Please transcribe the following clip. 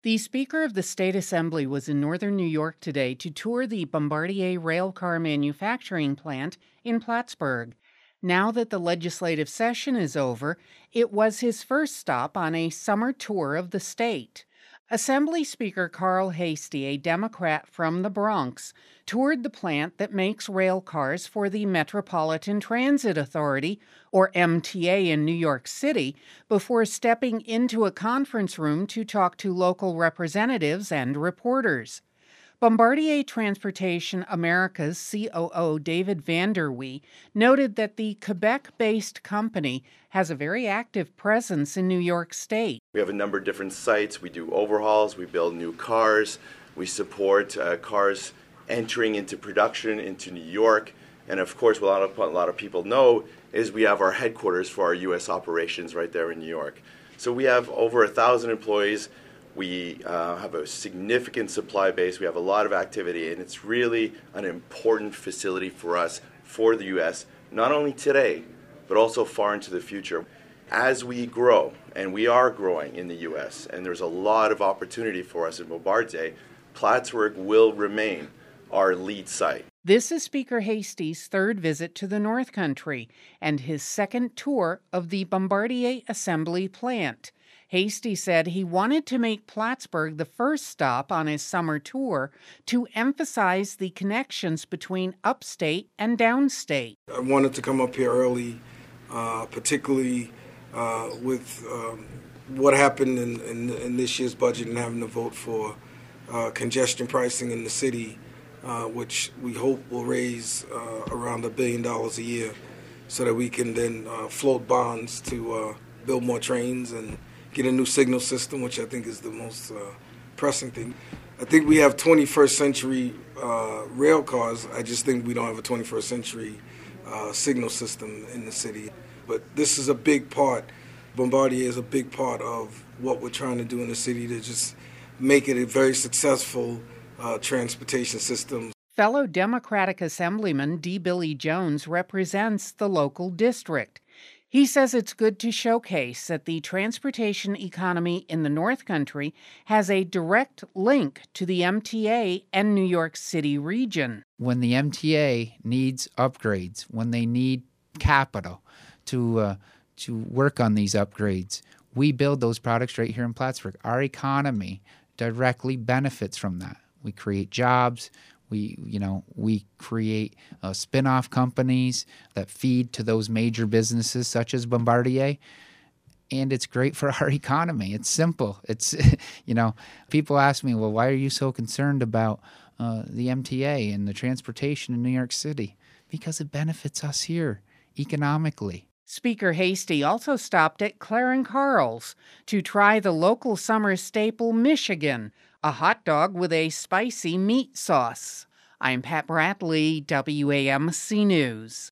The Speaker of the State Assembly was in northern New York today to tour the Bombardier railcar manufacturing plant in Plattsburgh. Now that the legislative session is over, it was his first stop on a summer tour of the state. Assembly Speaker Carl Heastie, a Democrat from the Bronx, toured the plant that makes rail cars for the Metropolitan Transit Authority, or MTA, in New York City, before stepping into a conference room to talk to local representatives and reporters. Bombardier Transportation America's COO David Vanderwee noted that the Quebec-based company has a very active presence in New York State. We have a number of different sites. We do overhauls, we build new cars, we support cars entering into production into New York, and of course what a lot of people know is we have our headquarters for our U.S. operations right there in New York. So we have over 1,000 employees. We have a significant supply base. We have a lot of activity, and it's really an important facility for us, for the U.S., not only today, but also far into the future. As we grow, and we are growing in the U.S., and there's a lot of opportunity for us in Bombardier, Plattsburgh will remain our lead site. This is Speaker Heastie's third visit to the North Country and his second tour of the Bombardier assembly plant. Heastie said he wanted to make Plattsburgh the first stop on his summer tour to emphasize the connections between upstate and downstate. I wanted to come up here early, particularly with what happened in this year's budget and having to vote for congestion pricing in the city, which we hope will raise around $1 billion a year so that we can then float bonds to build more trains and get a new signal system, which I think is the most pressing thing. I think we have 21st century rail cars. I just think we don't have a 21st century signal system in the city. But this is a big part. Bombardier is a big part of what we're trying to do in the city to just make it a very successful transportation system. Fellow Democratic Assemblyman D. Billy Jones represents the local district. He says it's good to showcase that the transportation economy in the North Country has a direct link to the MTA and New York City region. When the MTA needs upgrades, when they need capital to work on these upgrades, we build those products right here in Plattsburgh. Our economy directly benefits from that. We create jobs. We create spin-off companies that feed to those major businesses such as Bombardier, and it's great for our economy. It's simple. It's, people ask me, well, why are you so concerned about the MTA and the transportation in New York City? Because it benefits us here economically. Speaker Heastie also stopped at Claren Carl's to try the local summer staple Michigan, a hot dog with a spicy meat sauce. I'm Pat Bradley, WAMC News.